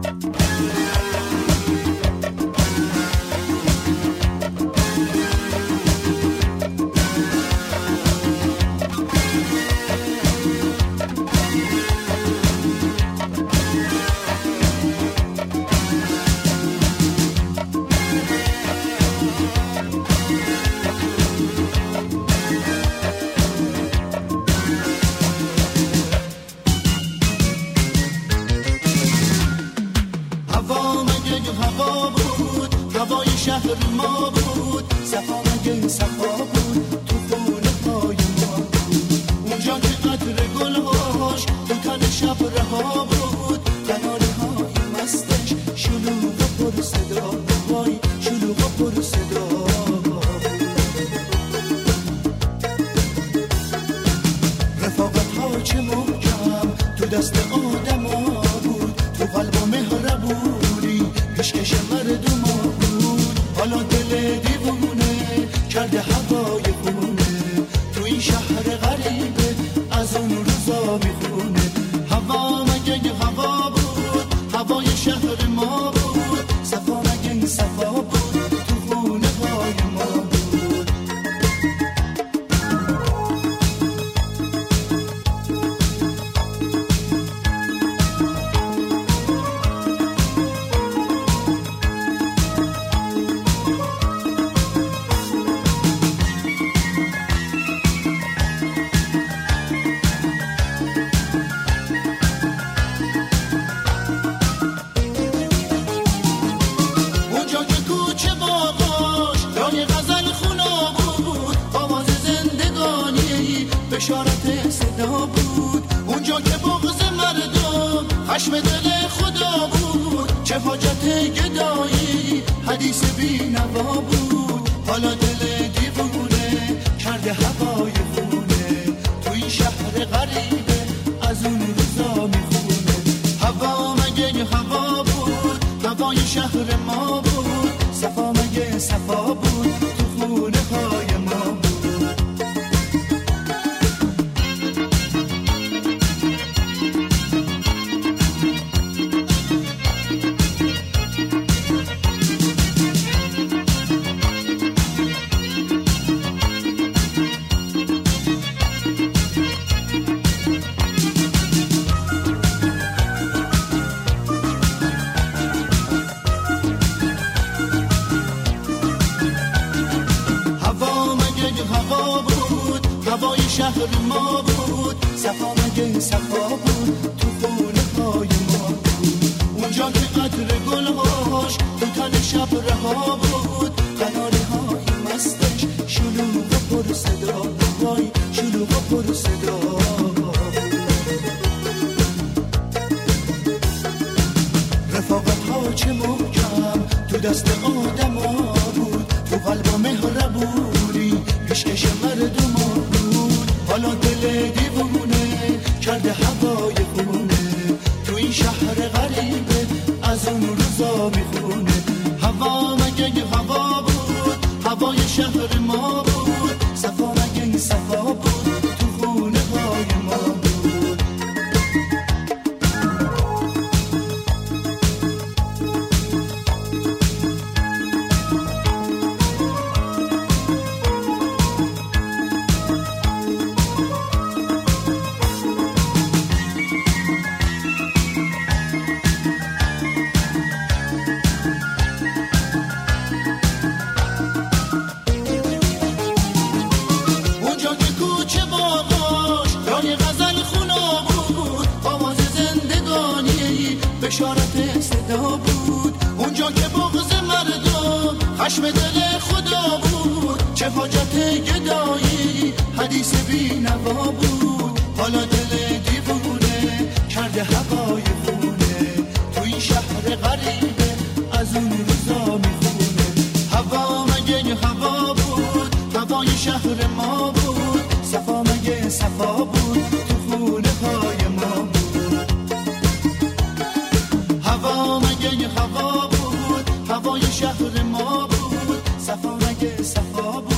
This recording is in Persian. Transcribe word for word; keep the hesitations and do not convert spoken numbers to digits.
هوا بود، هوای شهر ما بود، صفا مگه صفا بود، تو خونه های ما بود. اونجا که عطر گلهاش تو تن شب رها بود، کناره های مستش شلوغ و پر صدا، وای شلوغ و پر صدا. رفاقت ها چه محکم تو دست آدم ها بود، تو قلب و مهربونی پیشکش مردم ها بود. حالا دل دیوونه کرده هوای خونه، تو این شهر غریبه از اون روزا میخونه. هوا مگه هوا بود، هوای شهر ما بود، صفا مگه صفا بود، تو خونه های ما بود. بشارت صدا بود، اونجا که بغض مردم خشم دل خدا بود. چه حاجت گدایی حدیث بی نوا بود، حالا دل دیوونه کرده هوای خونه، تو این شهر غریبه از اون روزا میخونه. هوا مگه هوا بود، هوای شهر ما بود، صفا مگه صفا بود، تو خونه های ما بود. هوا بود، هوای شهر ما بود، صفا مگه صفا بود، تو خونه های ما بود. اونجا که عطر گلهاش تو تن شب رها بود، قناره های مستش شلوغ و پر صدا، وای شلوغ و پر صدا. رفاقت ها چه محکم تو دست آدم ها بود، تو قلب و مهربونی پیشکش مردم ها بود. حالا دل دیوونه کرده هوای خونه، تو این شهر غریبه از اون روزا میخونه. هوا مگه هوا بود، هوای شهر ما بود، صفا مگه صفا بود، تو خونه های ما بود. بشارت صدا بود، اونجا که بغض مردم خشم دل خدا بود. چه حاجت گدایی حدیث بی نوا بود، حالا دل دیوونه کرده هوای خونه، تو این شهر غریبه از اون روزا میخونه. هوا مگه هوا بود، هوای شهر ما بود، صفا مگه صفا بود، تو خونه های ما بود. هوا مگه هوا بود، هوای شهر ما بود، صفا مگه صفا بود.